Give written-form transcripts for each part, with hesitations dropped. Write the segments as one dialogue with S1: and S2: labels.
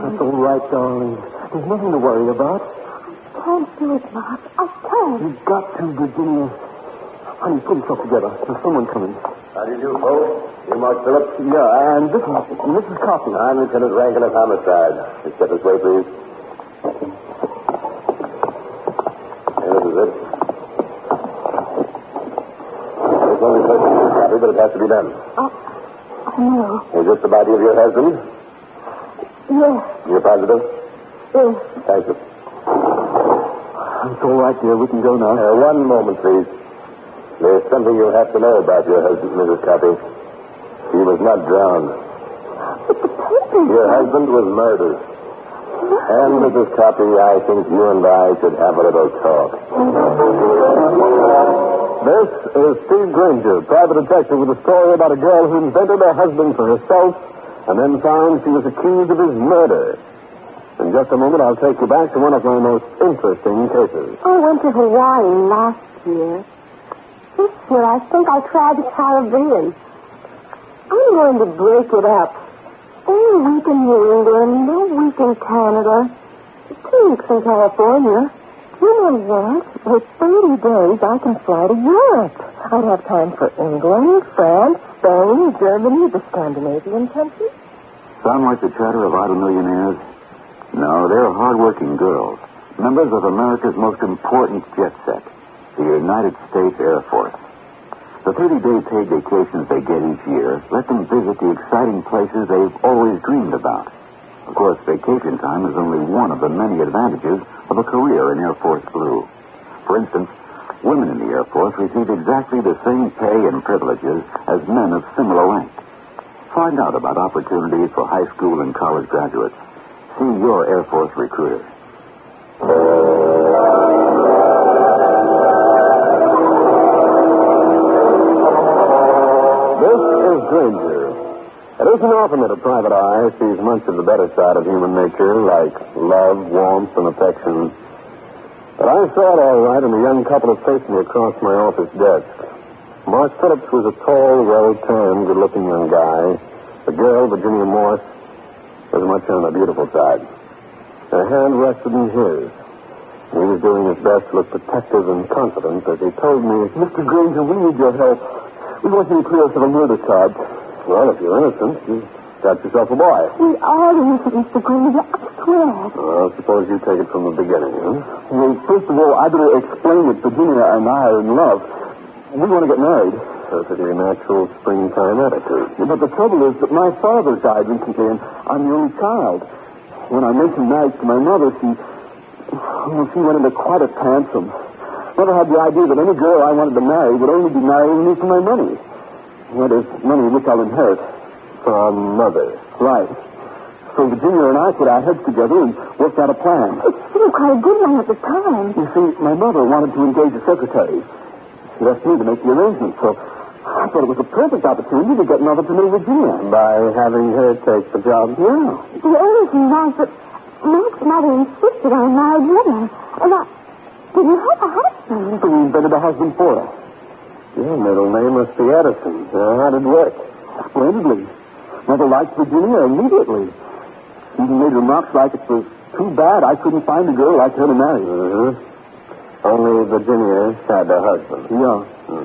S1: That's all right, darling. There's nothing to worry about.
S2: I can't do it, Mark. I can't.
S1: You've got to, Virginia. Honey, pull yourself together. There's someone coming.
S3: How do you do, folks? You Mark Phillips?
S1: Yeah, and this is Mrs. Coffey.
S3: I'm Lieutenant Rankin of Homicide. Just step this way, please. Hey, this is it. It's only personal copy, but it has to be done.
S2: I know.
S3: Is this the body of your husband?
S2: Yes.
S3: You're positive?
S2: Yes.
S3: Thank you.
S1: It's all right, dear. We can go now.
S3: One moment, please. There's something you have to know about your husband, Mrs. Coffey. He was not drowned.
S2: But the papers...
S3: Your husband was murdered. And, Mrs. Coffey, I think you and I should have a little talk.
S1: This is Steve Granger, private detective, with a story about a girl who invented a husband for herself and then found she was accused of his murder. In just a moment, I'll take you back to one of my most interesting cases.
S2: I went to Hawaii last year. This year, I think I'll try the Caribbean. I'm going to break it up. Only a week in New England, a week in Canada, 2 weeks in California. You know that. With 30 days, I can fly to Europe. I'd have time for England, France, Spain, Germany, the Scandinavian countries.
S4: Sound like the chatter of idle millionaires? No, they're hard-working girls. Members of America's most important jet set, the United States Air Force. The 30-day paid vacations they get each year let them visit the exciting places they've always dreamed about. Of course, vacation time is only one of the many advantages of a career in Air Force Blue. For instance, women in the Air Force receive exactly the same pay and privileges as men of similar rank. Find out about opportunities for high school and college graduates. See your Air Force recruiter.
S1: This is Granger. It isn't often that a private eye sees much of the better side of human nature, like love, warmth, and affection. But I saw it all right in the young couple who faced me across my office desk. Mark Phillips was a tall, well-tanned, good-looking young guy. The girl, Virginia Morse, was much on the beautiful side. Her hand rested in his. He was doing his best to look protective and confident as he told me, "Mr. Granger, we need your help. We want you to clear us of a murder charge." "Well, if you're innocent, you've got yourself a boy."
S2: We are innocent, Mr. Granger, I swear.
S1: Well, suppose you take it from the beginning, huh?
S5: Well, first of all, I better explain that Virginia and I are in love. We want to get married.
S1: Perfectly natural springtime attitude.
S5: But the trouble is that my father died recently, and I'm the only child. When I mentioned marriage to my mother, she went into quite a tantrum. Mother had the idea that any girl I wanted to marry would only be marrying me for my money. That is, money which I'll inherit.
S1: From Mother.
S5: Right. So Virginia and I put our heads together and worked out a plan.
S2: It seemed quite a good one at the time.
S5: You see, my mother wanted to engage a secretary. She left me to make the arrangements, so I thought it was a perfect opportunity to get Mother to know Virginia.
S1: By having her take the job?
S5: Yeah.
S2: The only thing was that Mark's mother insisted I married her, and I didn't have a husband.
S5: So we invented a husband for her.
S1: Your middle name must be Edison. How did it work?
S5: Splendidly. Mother liked Virginia immediately. She even made remarks like it was too bad I couldn't find a girl like her to marry.
S1: Only Virginia had a husband.
S5: Yeah.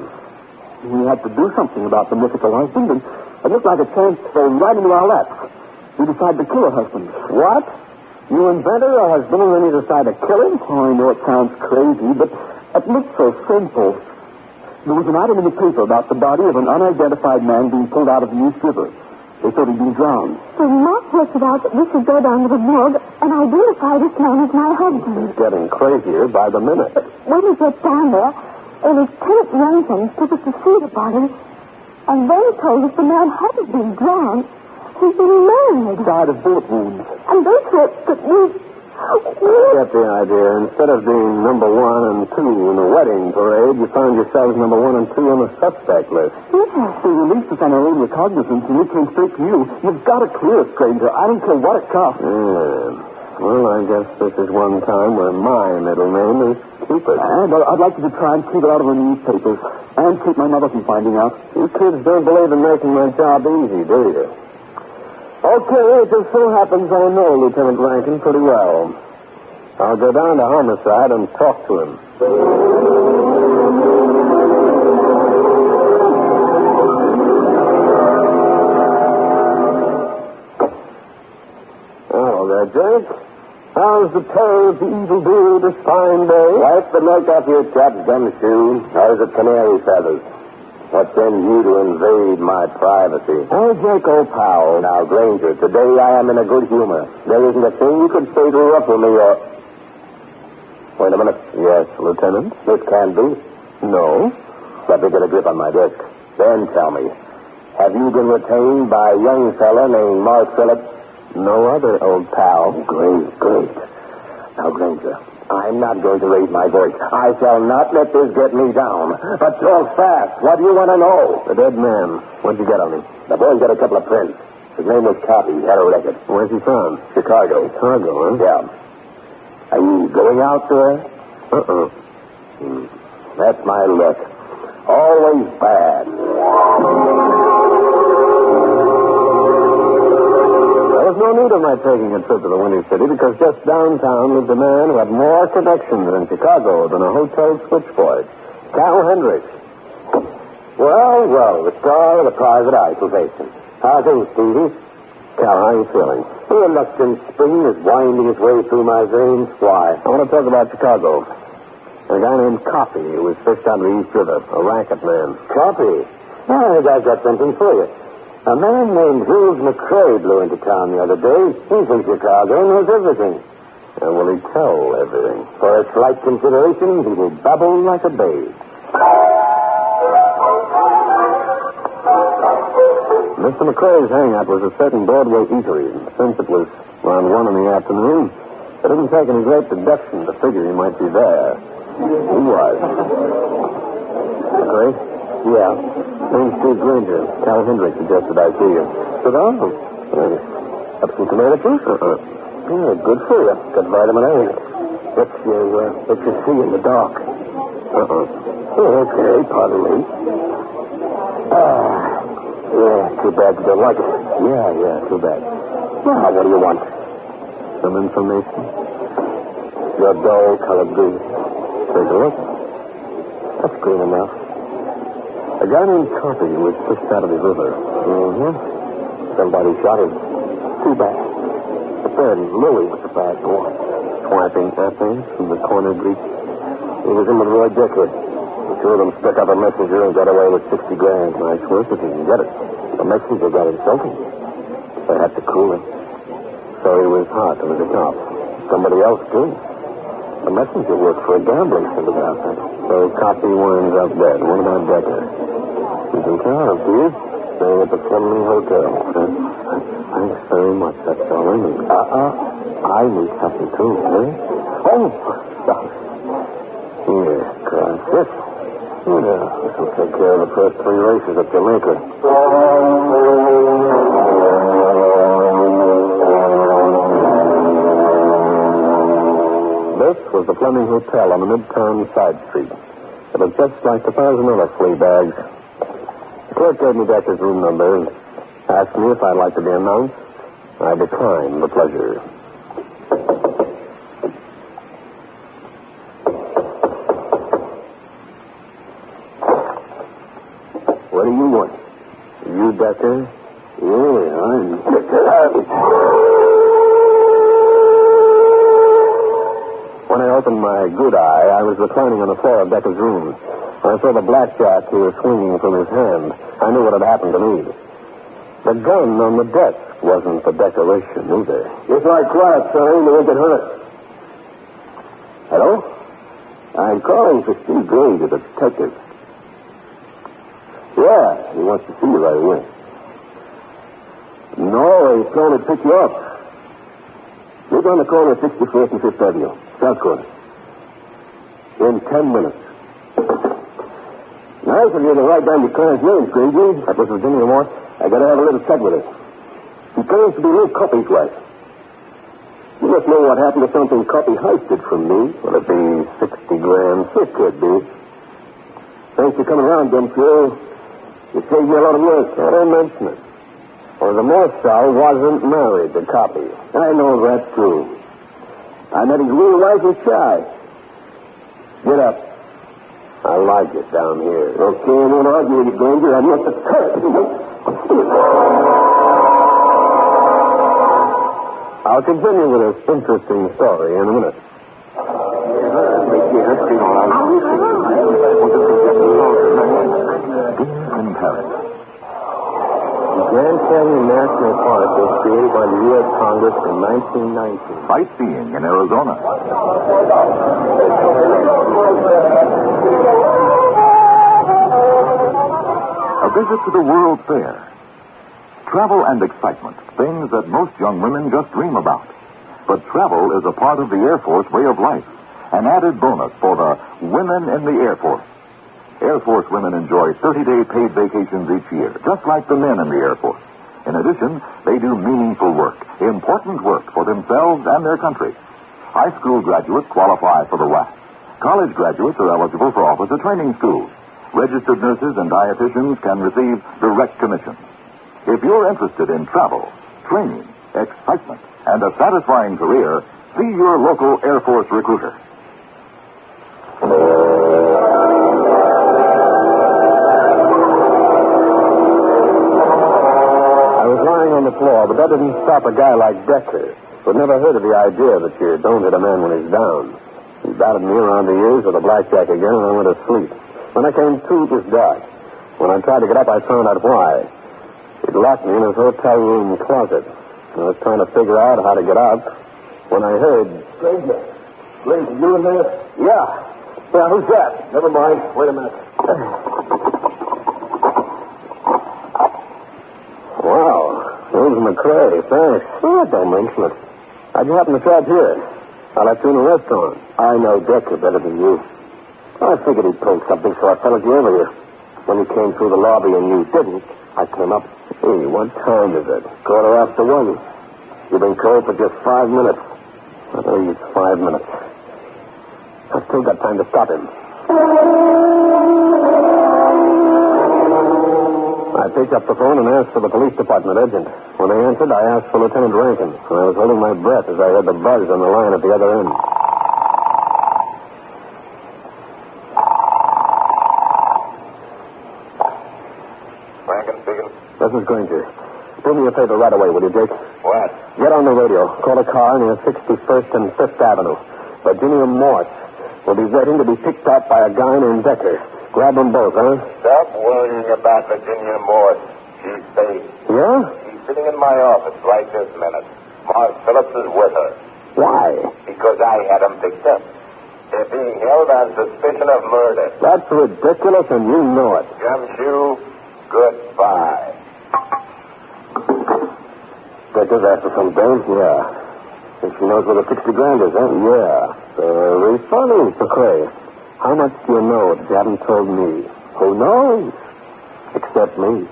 S5: We had to do something about the mythical husband, and it looked like a chance fell right into our laps. We decided to kill her husband.
S1: What? You invented a husband and then you decide to kill him?
S5: Oh, I know it sounds crazy, but it looked so simple. There was an item in the paper about the body of an unidentified man being pulled out of the East River. They thought he'd been drowned.
S2: So Mark worked it out that we should go down to the morgue and identify this man as my husband.
S1: It's getting crazier by the minute.
S2: But when we get down there, Lieutenant Rankin took us to see the body, and then told us the man hadn't been drowned. He'd been murdered.
S5: Died of bullet wounds.
S2: And they thought that we...
S1: I get the idea. Instead of being number 1 and 2 in the wedding parade, you found yourselves number 1 and 2 on the suspect list.
S2: Yes.
S5: They released us on our own recognizance, and we came straight to you. You've got to clear us, Granger. I don't care what it costs.
S1: Yeah. Well, I guess this is one time where my middle name is Cupid.
S5: And I'd like you to try and keep it out of the newspapers and keep my mother from finding out.
S1: You kids don't believe in making my job easy, do you? Okay, it just so happens I know Lieutenant Rankin pretty well. I'll go down to Homicide and talk to him. Hello there, Jake. How's the terror of the evildoer this fine day?
S3: Wipe the milk off your chap's gumshoe. How's it canary feathers? What sends you to invade my privacy?
S1: Oh, Jake, old pal.
S3: Now, Granger, today I am in a good humor. There isn't a thing you could say to ruffle me or... Wait a minute.
S1: Yes, Lieutenant?
S3: This can be.
S1: No.
S3: Let me get a grip on my desk. Then tell me, have you been retained by a young fella named Mark Phillips?
S1: No other, old pal.
S3: Great. Now, Granger, I'm not going to raise my voice. I shall not let this get me down. But talk fast. What do you want to know?
S1: The dead man. What'd you get on him?
S3: The boy's got a couple of prints. His name was Copy. He had a record.
S1: Where's he from?
S3: Chicago.
S1: Chicago, huh?
S3: Yeah. Are you going out there?
S1: Uh-uh.
S3: That's my luck. Always bad.
S1: There was no need of my taking a trip to the Windy City because just downtown lived a man who had more connections in Chicago than a hotel switchboard. Cal Hendricks.
S3: Well, the star of the private eye salvation. How things, Stevie?
S1: Cal, how are you feeling?
S3: The reluctant spring is winding its way through my veins. Why?
S1: I want to talk about Chicago. A guy named Coffey who was fished out of the East River, a racket man.
S3: Copy. I think I've got something for you. A man named Jules McCrae blew into town the other day. He's in Chicago and knows everything.
S1: And will he tell everything?
S3: For a slight consideration, he will babble like a babe.
S1: Mr. McCrae's hangout was a certain Broadway eatery. Since it was around 1 in the afternoon, it didn't take any great deduction to figure he might be there. He was. McCrae?
S3: Yeah.
S1: Name's Steve Granger. Cal Hendricks suggested I see you.
S3: Sit down. Have some tomato juice? Yeah, good for you. Got vitamin A. Lets you see in the dark. Okay, pardon me. Yeah, too bad you don't like it. Yeah, too bad. Now, what do you want?
S1: Some information?
S3: Your dull-colored green.
S1: Take a look.
S3: That's green enough.
S1: A guy named Coffey was pushed out of the river.
S3: Somebody shot him. Too bad. But then Louie was a bad boy.
S1: Swiping apples from the corner bleach.
S3: He was in with Roy Decker. The two of them stuck up a messenger and got away with $60 grand.
S1: Nice work if he can get it.
S3: The messenger got insulted. They had to cool him.
S1: So he was hot and was a cop.
S3: Somebody else, too. The messenger worked for a gambling syndicate outfit.
S1: So Coffey winds up dead. What about Decker?
S3: He's in town, see you? Staying at the Fleming Hotel.
S1: Thanks very much. That's all I need.
S3: I need something, too, eh? Oh, stop.
S1: Here.
S3: This? Yeah, this will take care of the first 3 races at Jamaica.
S1: This was the Fleming Hotel on the Midtown side street. It was just like 1,000 other flea bags. The clerk gave me Decker's room number and asked me if I'd like to be announced. I declined the pleasure.
S3: What do you want?
S1: You, Decker?
S3: Yeah, I'm...
S1: When I opened my good eye, I was reclining on the floor of Decker's room. I saw the blackjack he was swinging from his hand. I knew what had happened to me. The gun on the desk wasn't the decoration either.
S3: Just like quiet, Sonny. You won't get hurt. Hello? I'm calling for Steve Granger, the detective. Yeah, he wants to see you right away. No, he's trying to pick you up. Live on the corner of 64th and 5th Avenue. South corner. In 10 minutes. Nice of you to write down your client's name, Granger.
S1: That was Virginia Moore?
S3: I gotta have a little chat with her. He claims to be Lou Coppy's wife. You must know what happened to something Coppy heisted from me.
S1: Will it be 60 grand?
S3: It could be. Thanks for coming around, Dumfries. You saved me a lot of work.
S1: Don't mention it. or the Morthal wasn't married to Copy.
S3: I know that's true. I met his real wife was shy. Get up.
S1: I like it down here.
S3: Okay, I won't argue with you, Granger. I must have cursed.
S1: I'll continue with this interesting story in a minute.
S4: In Paris.
S1: The Grand Canyon National Park was created by the U.S. Congress in 1919.
S4: Sightseeing in Arizona. A visit to the World Fair. Travel and excitement, things that most young women just dream about. But travel is a part of the Air Force way of life, an added bonus for the women in the Air Force. Air Force women enjoy 30-day paid vacations each year, just like the men in the Air Force. In addition, they do meaningful work, important work for themselves and their country. High school graduates qualify for the WAC. College graduates are eligible for officer training schools. Registered nurses and dietitians can receive direct commissions. If you're interested in travel, training, excitement, and a satisfying career, see your local Air Force recruiter.
S1: I was lying on the floor, but that didn't stop a guy like Decker, who'd never heard of the idea that you don't hit a man when he's down. He batted me around the ears with a blackjack again, and I went to sleep. When I came to, it was dark. When I tried to get up, I found out why. He'd locked me in his hotel room closet. I was trying to figure out how to get out when I heard...
S3: Granger, you in there? Yeah. Yeah, who's that? Never mind. Wait a minute.
S1: Wow. Rose McCrae, thanks. Oh, don't mention it. How'd you happen to show up here? I left you in a restaurant.
S3: I know Decker better than you. I figured he'd pulled something, so I followed you over here. When you came through the lobby and you didn't, I came up.
S1: Hey, what time is it?
S3: 1:15. You've been cold for just 5 minutes.
S1: I believe it's 5 minutes. I've still got time to stop him. I picked up the phone and asked for the police department agent. When they answered, I asked for Lieutenant Rankin. And I was holding my breath as I heard the buzz on the line at the other end.
S3: Rankin speaking.
S1: This is Granger. Do me a favor right away, will you, Jake?
S3: What?
S1: Get on the radio. Call a car near 61st and 5th Avenue. Virginia Morse will be waiting to be picked up by a guy named Decker. Grab them both, huh?
S3: Stop worrying about Virginia Morse. She's safe.
S1: Yeah?
S3: She's sitting in my office right this minute. Mark Phillips is with her.
S1: Why?
S3: Because I had them picked up. They're being held on suspicion of murder.
S1: That's ridiculous, and you know it.
S3: Gumshoe, goodbye.
S1: Decker's after some dame? Yeah. Think she knows where the 60 grand is, huh? Yeah. Very funny. McCrae, how much do you know that you haven't told me? Who knows? Except me.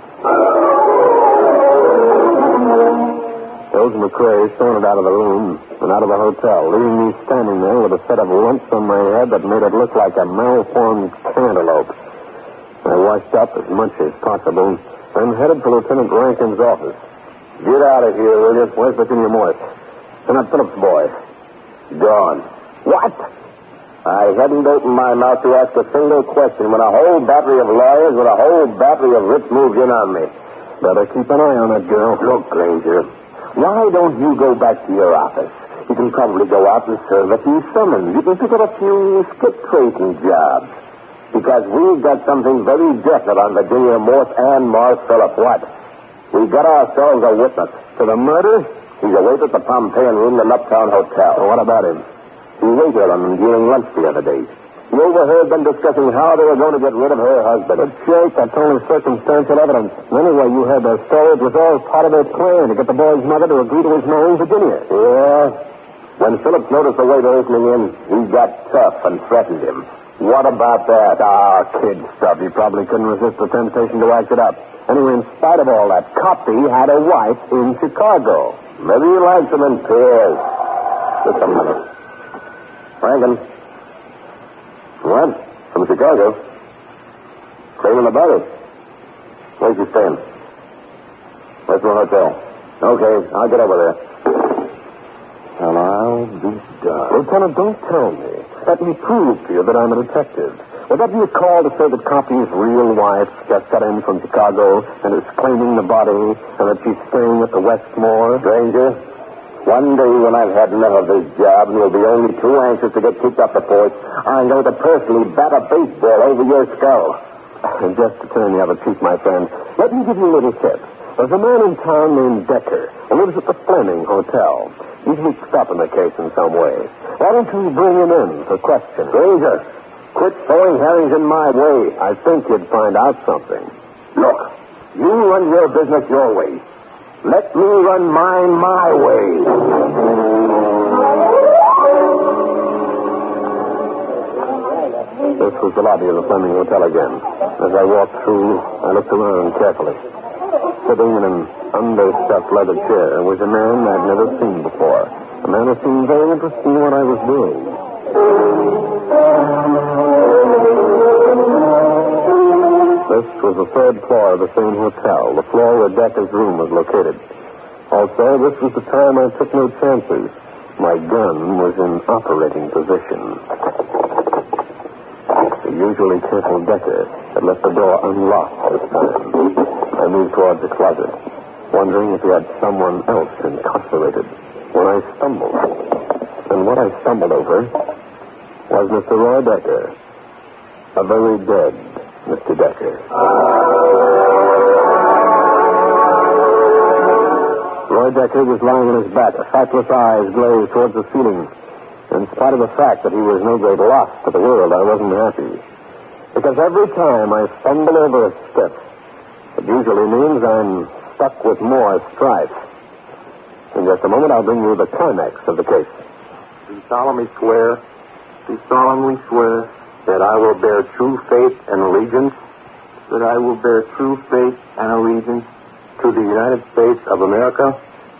S1: Rose McCrae sauntered out of the room and out of the hotel, leaving me standing there with a set of lumps on my head that made it look like a malformed cantaloupe. I washed up as much as possible and headed for Lieutenant Rankin's office. Get out of here, will you? Where's Virginia Morse? Lieutenant Phillips' boy. Gone. What? I hadn't opened my mouth to ask a single question when a whole battery of lawyers with a whole battery of writs moved in on me. Better keep an eye on that girl. Look, Granger, why don't you go back to your office? You can probably go out and serve a few summons. You can pick up a few skip tracing jobs. Because we've got something very definite on Virginia Morse and Morris Phillips. What? We've got ourselves a witness. To the murder? He's awaited at the Pompeian Room in the Uptown Hotel. Well, what about him? He waited on them during lunch the other day. He overheard them discussing how they were going to get rid of her husband. But, Jake, that's only circumstantial evidence. Anyway, you heard their story. It was all part of their plan to get the boy's mother to agree to his marrying Virginia. Yeah. When Phillips noticed the way they're opening in, he got tough and threatened him. What about that? Ah, kid stuff. He probably couldn't resist the temptation to act it up. Anyway, in spite of all that, Copy had a wife in Chicago. Maybe he likes them in pairs. Just a minute. Rankin. What? From Chicago? Claiming about it. Where's he staying?
S3: Westmore Hotel. Okay, I'll get over there. Well, I'll be darned.
S1: Lieutenant, don't tell me. Let me prove to you that I'm a detective. Would that be a call to say that Copy's real wife just got in from Chicago and is claiming the body and that she's staying at the Westmore?
S3: Granger, one day when I've had enough of this job and you'll be only too anxious to get kicked off the force, I'm going to personally bat a baseball over your skull.
S1: And just to turn the other cheek, my friend, let me give you a little tip. There's a man in town named Decker who lives at the Fleming Hotel. He's mixed up in the case in some way. Why don't you bring him in for questioning?
S3: Granger, quit throwing herrings in my way.
S1: I think you'd find out something.
S3: Look, you run your business your way. Let me run mine my way.
S1: This was the lobby of the Fleming Hotel again. As I walked through, I looked around carefully. Sitting in an understuffed leather chair was a man I'd never seen before. A man who seemed very interested in what I was doing. This was the third floor of the same hotel, the floor where Decker's room was located. Also, this was the time I took no chances. My gun was in operating position. The usually careful Decker had left the door unlocked this time. I moved towards the closet, wondering if he had someone else incarcerated. When I stumbled, and what I stumbled over was Mr. Roy Decker. A very dead Mr. Decker. Roy Decker was lying on his back, sightless eyes glazed towards the ceiling. In spite of the fact that he was no great loss to the world, I wasn't happy. Because every time I stumble over a step, it usually means I'm stuck with more strife. In just a moment, I'll bring you the climax of the case.
S3: Do solemnly swear that I will bear true faith and allegiance, to the United States of America,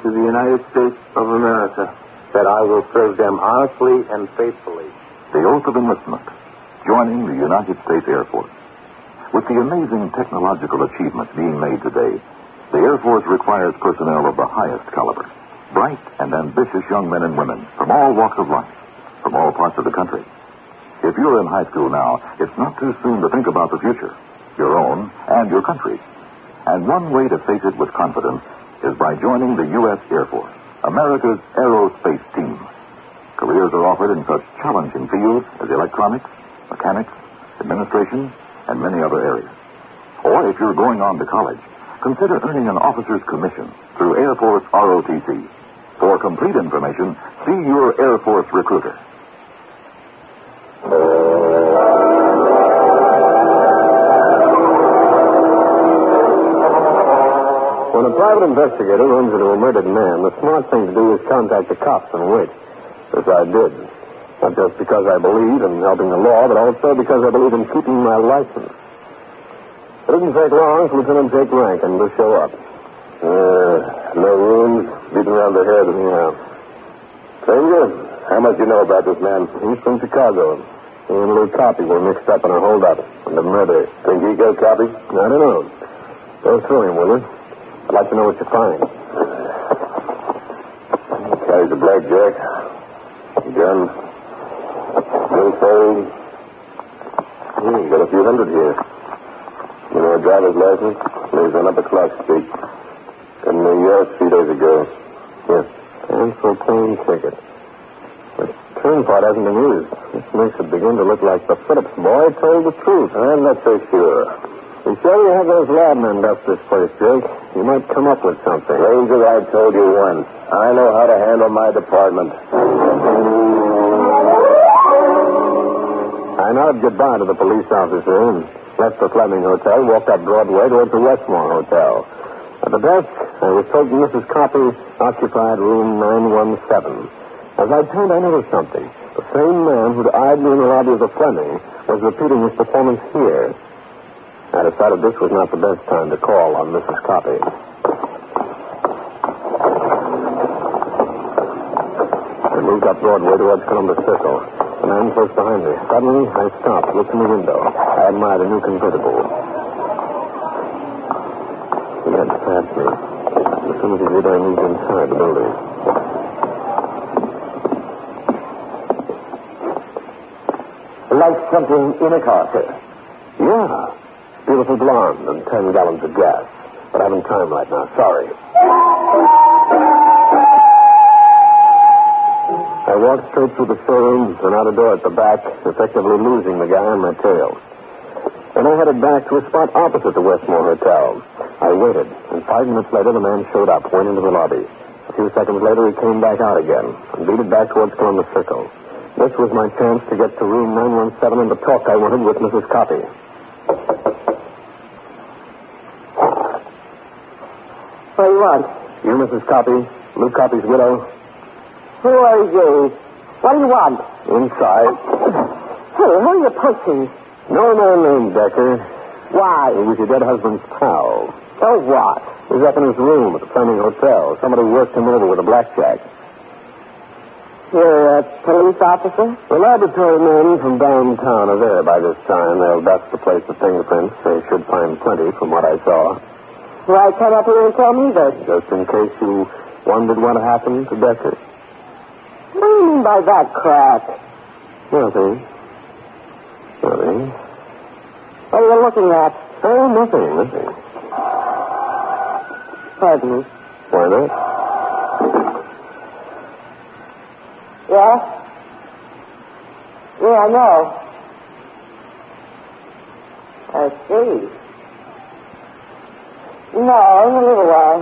S3: that I will serve them honestly and faithfully.
S4: The oath of enlistment, joining the United States Air Force. With the amazing technological achievements being made today, the Air Force requires personnel of the highest caliber. Bright and ambitious young men and women from all walks of life, from all parts of the country. If you're in high school now, it's not too soon to think about the future, your own and your country's. And one way to face it with confidence is by joining the U.S. Air Force, America's aerospace team. Careers are offered in such challenging fields as electronics, mechanics, administration, and many other areas. Or if you're going on to college, consider earning an officer's commission through Air Force ROTC. For complete information, see your Air Force recruiter.
S1: When a private investigator runs into a murdered man, the smart thing to do is contact the cops and wait. As I did. Not just because I believe in helping the law, but also because I believe in keeping my license. It didn't take long for Lieutenant Jake Rankin to show up.
S3: No wounds, beaten around the head.
S1: Yeah.
S3: Stranger, how much do you know about this man?
S1: He's from Chicago. He and Lou Copy were mixed up in a holdup and a murder.
S3: Think he killed Copy?
S1: I don't know. Go through him, will you? I'd like to know what you find.
S3: He carries a blackjack, a gun, billfold. Got a few hundred here. You know, a driver's license. Lives on Upper Clark Street. Got in New York 3 days ago.
S1: Yes. Cancel plane ticket. The turn part hasn't been used. This makes it begin to look like the Phillips boy told the truth.
S3: I'm not so sure.
S1: Be sure you have those labmen dust this place, Jake. You might come up with something.
S3: Ranger, I told you once. I know how to handle my department.
S1: I nodded goodbye to the police officer and left the Fleming Hotel, walked up Broadway towards the Westmore Hotel. At the desk, I was told Mrs. Copy occupied room 917. As I turned, I noticed something. The same man who'd eyed me in the lobby of the Fleming was repeating his performance here. I decided this was not the best time to call on Mrs. Copy. I moved up Broadway towards Columbus Circle. The man close behind me. Suddenly, I stopped, looked in the window. I admired a new convertible. He had passed me. as he did, I moved inside the building.
S5: Like something in a car, sir?
S1: Yeah. Beautiful blonde and 10 gallons of gas. But I haven't time right now. Sorry. I walked straight through the showroom and out a door at the back, effectively losing the guy on my tail. Then I headed back to a spot opposite the Westmore Hotel. I waited, and 5 minutes later the man showed up, went into the lobby. A few seconds later he came back out again and beat it back towards Columbus Circle. This was my chance to get to room 917 and the talk I wanted with Mrs. Copy.
S2: What do you want?
S1: You, Mrs. Copy, Lou Copy's widow?
S2: Who are you? What do you want?
S1: Inside.
S2: Hey, who are you punching?
S1: No man named Decker.
S2: Why?
S1: He was your dead husband's pal.
S2: So what?
S1: He was up in his room at the Fleming Hotel. Somebody worked him over with a blackjack.
S2: You're a police officer?
S1: The laboratory men from downtown are there by this time. They'll dust the place with fingerprints. They should find plenty from what I saw.
S2: Why come up here and tell me this?
S1: Just in case you wondered what happened to Decker.
S2: What do you mean by that crap?
S1: Nothing. Nothing.
S2: What are you looking at?
S1: Oh, nothing.
S2: Pardon me.
S1: Why not?
S2: Yeah? Yeah, I know. I see. No, in a little while.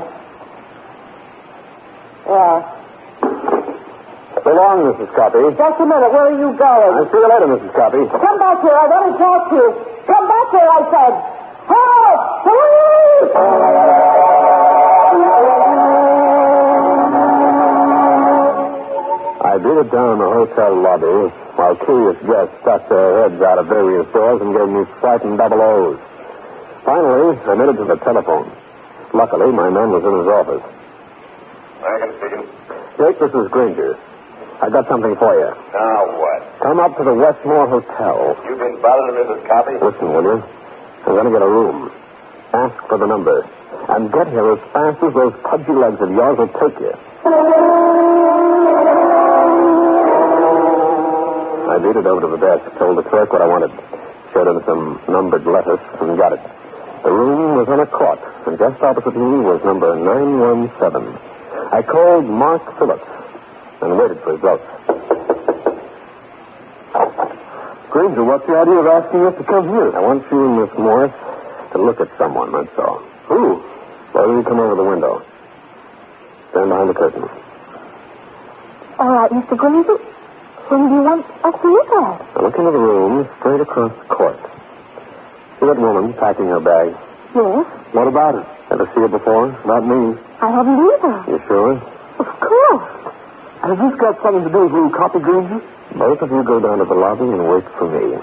S2: Yeah.
S1: So long, Mrs. Copy.
S2: Just a minute. Where are you going?
S1: I'll see you later, Mrs. Copy.
S2: Come back here. I want to talk to you. Come back here, I said. Help! Police!
S1: I beat it down the hotel lobby while curious guests stuck their heads out of various doors and gave me frightened double O's. Finally, I made it to the telephone. Luckily, my man was in his office.
S3: I can see him.
S1: Jake, this is Granger. I got something for you.
S3: Now what?
S1: Come up to the Westmore Hotel.
S3: You've been bothering Mrs. Copy?
S1: Listen, will you? I'm going to get a room. Ask for the number. And get here as fast as those pudgy legs of yours will take you. I beat it over to the desk, told the clerk what I wanted. Showed him some numbered letters and got it. The room was on a court, and just opposite me was number 917. I called Mark Phillips and waited for results.
S5: Granger, what's the idea of asking us to come here?
S1: I want you and Miss Morris to look at someone, that's all.
S5: Who?
S1: Why don't you come over the window? Stand behind the curtain.
S2: All right, Mr. Granger. Whom do you want us to look at?
S1: Now look into the room straight across the court. See that woman packing her bag?
S2: Yes.
S5: What about it?
S1: Ever see her before?
S5: Not me.
S2: I haven't either.
S1: You sure?
S2: Of course.
S5: Has this got something to do with Lou Copy, Granger?
S1: Both of you go down to the lobby and wait for me.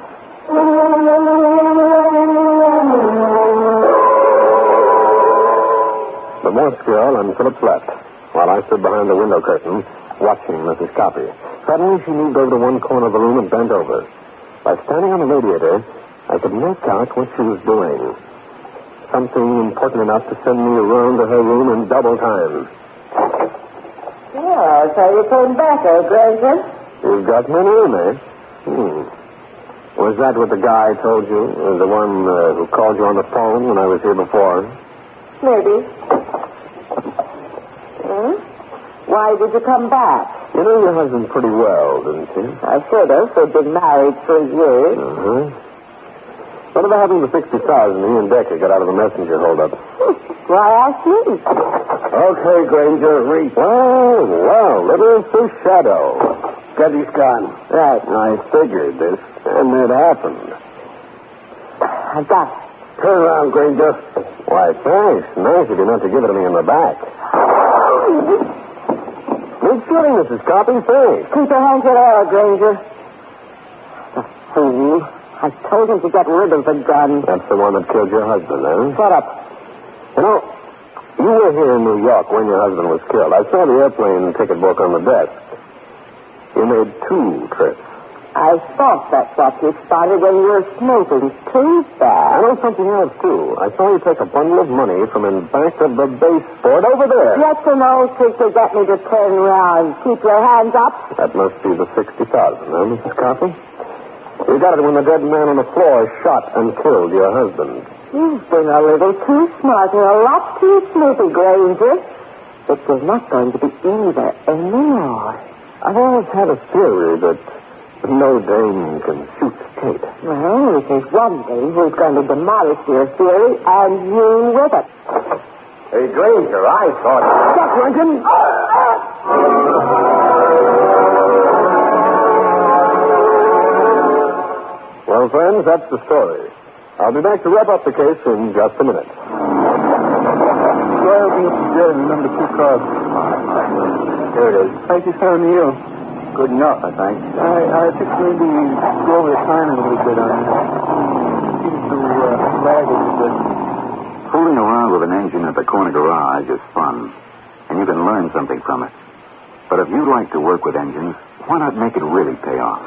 S1: The Morse girl and Phillips left, while I stood behind the window curtain, watching Mrs. Copy. Suddenly, she moved over to one corner of the room and bent over. By standing on the radiator, I could make out what she was doing. Something important enough to send me around to her room in double time.
S2: Yeah, so you came back, Granger?
S1: You've got my name, eh? Was that what the guy told you? The one who called you on the phone when I was here before?
S2: Maybe. Why did you come back?
S1: You know your husband pretty well, didn't you?
S2: I should have. We've been married 3 years.
S1: Uh-huh. Whatever happened to the $60,000 he and Decker got out of the messenger holdup?
S2: Why ask me?
S1: Okay, Granger, reach. Well, little foreshadow. Steady's gone.
S2: Right.
S1: I figured this, and it happened.
S2: I got it.
S1: Turn around, Granger. Why, thanks. Nice of you not to give it to me in the back. Good shooting, Mrs. Copy. Thanks.
S2: Keep your hands in the air, Granger. The fool. I told him to get rid of the gun.
S1: That's the one that killed your husband, eh?
S2: Shut up.
S1: You know, you were here in New York when your husband was killed. I saw the airplane ticket book on the desk. You made 2 trips.
S2: I I thought that's what you started when you were smoking. Too
S1: I
S2: bad.
S1: know something else, too. I saw you take a bundle of money from in back of the baseboard over there.
S2: Just an old trick to get me to turn around. Keep your hands up.
S1: That must be the $60,000, huh, Mrs. Coffey? You got it when the dead man on the floor shot and killed your husband.
S2: You've been a little too smart and a lot too snoopy, Granger. But you're not going to be either anymore.
S1: I've always had a theory that no dame can shoot straight.
S2: Well, there's one thing who's going to demolish your theory, and you with it.
S3: Hey, Granger, I thought...
S1: Stop, Rankin! Well, friends, that's the story. I'll be back to wrap up the case in just a minute.
S5: Well, be up to jail in number 2 car.
S1: Here it is.
S5: Thank you, Sir Neil.
S1: Good enough, I think.
S5: I think maybe go over the time a little bit on it. Seems to lag a little bit.
S4: Fooling around with an engine at the corner garage is fun, and you can learn something from it. But if you like to work with engines, why not make it really pay off?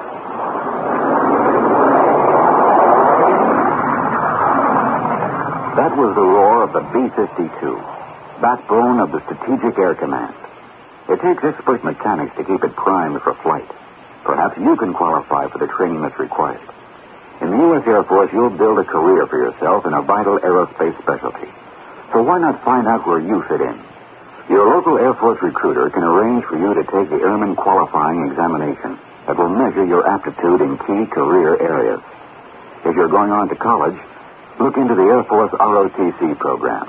S4: That was the roar of the B-52, backbone of the Strategic Air Command. It takes expert mechanics to keep it primed for flight. Perhaps you can qualify for the training that's required. In the U.S. Air Force, you'll build a career for yourself in a vital aerospace specialty. So why not find out where you fit in? Your local Air Force recruiter can arrange for you to take the Airman Qualifying Examination that will measure your aptitude in key career areas. If you're going on to college, look into the Air Force ROTC program.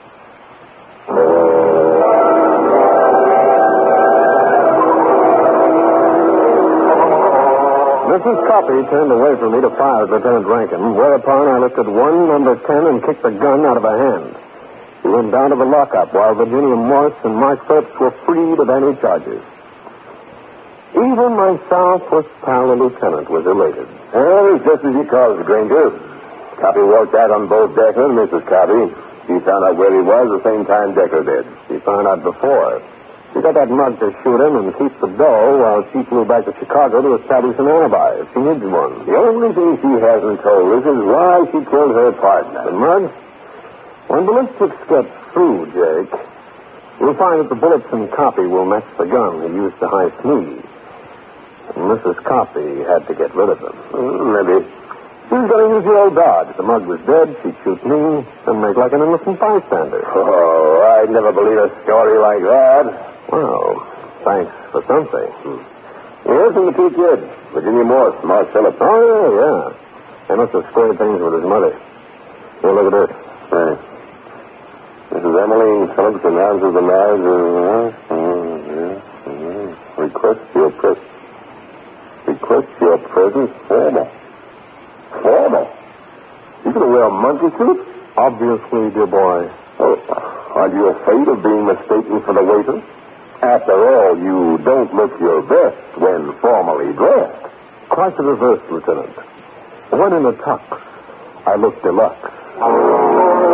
S1: Mrs. Coffey turned away from me to fire at Lieutenant Rankin, whereupon I lifted one number 10 and kicked the gun out of her hand. He went down to the lockup while Virginia Morse and Mark Phillips were freed of any charges. Even my Southwest pal, the lieutenant, was elated.
S3: Well, it's just as you caused it, Granger. Coffey walked out on both Decker and Mrs. Coffey. She found out where he was the same time Decker did.
S1: She found out before. She got that mug to shoot him and keep the dough while she flew back to Chicago to establish an alibi if she needs one.
S3: The only thing she hasn't told us is why she killed her partner.
S1: The mug? When ballistics get through, Jake, you'll find that the bullets and copy will match the gun he used to heist me. And Mrs. Coffey had to get rid of him.
S3: Maybe.
S1: She was going to use the old dodge. If the mug was dead, she'd shoot me and make like an innocent bystander.
S3: Oh, I'd never believe a story like that.
S1: Well, thanks for something.
S3: Here's from the two kids, Virginia Morse, Mark Phillips.
S1: Oh, yeah. They must have squared things with his mother. Here, look at this.
S3: Right. Mrs. Emmeline Phillips announces the marriage of... Request your presence formal. Formal? You gonna wear a monkey suit?
S1: Obviously, dear boy.
S3: Oh, aren't you afraid of being mistaken for the waiter? After all, you don't look your best when formally dressed.
S1: Quite the reverse, Lieutenant. When in a tux, I look deluxe.